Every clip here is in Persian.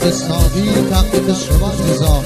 دست ساقی تقدیم شما عزیزان.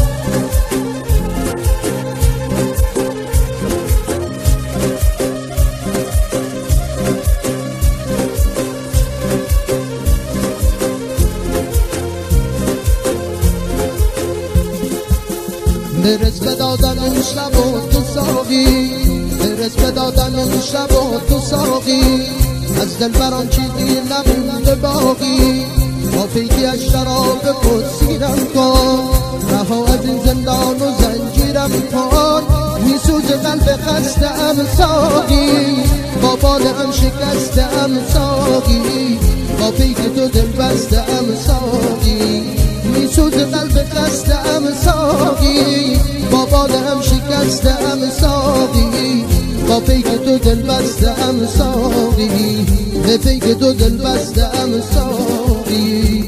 برس به دادن این شب و تو ساقی، برس به دادن این شب و تو ساقی، از دل بران چیزی نمونده باقی. با پیکی از شراب خود سیرم کن، رها از این زندان و زنجیرم کن. میسوز قلب خسته‌ام ساقی، با بالم شکسته‌ام ساقی، با پیک تو دل بسته‌ام ساقی. میسوز قلب خسته‌ام ساقی، با بالم شکسته‌ام ساقی، با پیک تو دل بسته‌ام ساقی، به پیک تو دل بسته‌ام ساقی.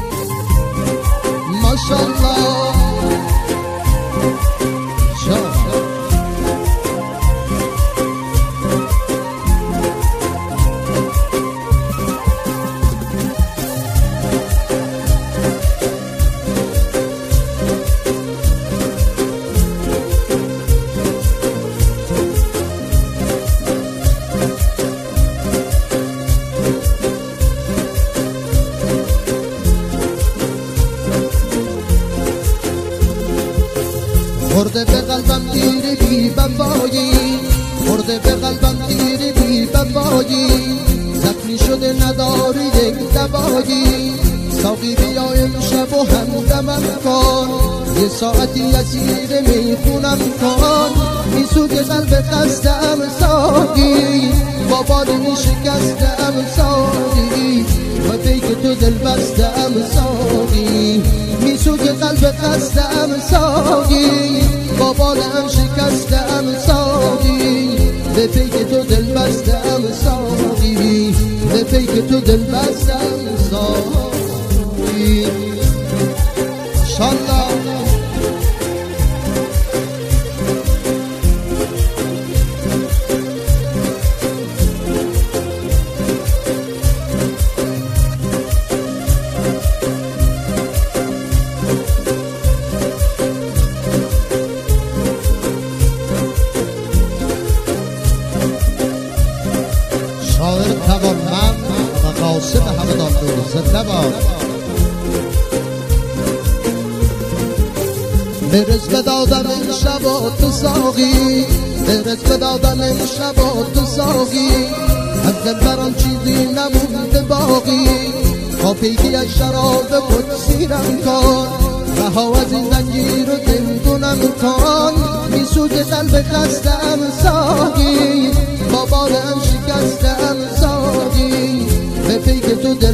ماشاءالله خورده به قلبم تیر بی وفایی، خورده به قلبم تیر بی وفایی، زخمی شده نداری یک دوایی. ساقی بیا امشب و همدمم کن، یه ساعتی اسیر میخونم کن. میسوز قلب خسته‌ام ساقی، با بالم شکسته‌ام ساقی، و پیک تو دل بسته‌ام ساقی. میسوز قلب خسته‌ام ساقی، با بالم شکسته‌ام ساقی، به پیک تو دل بسته‌ام ساقی، به پیک تو دل بسته‌ام ساقی. انشالله شاعر توانمند و قاصد همدان نور زنده باد. برس به دادن این شب و تو ساقی، برس به دادن این شب و تو ساقی، از دل بران چیزی نمونده باقی. با پیکی از شراب خود سیرم کن، رها از این زنجیر و زندونم کن. میسوز قلب خسته‌ام ساقی، با بالم شکسته‌ام ساقی، به پیک تو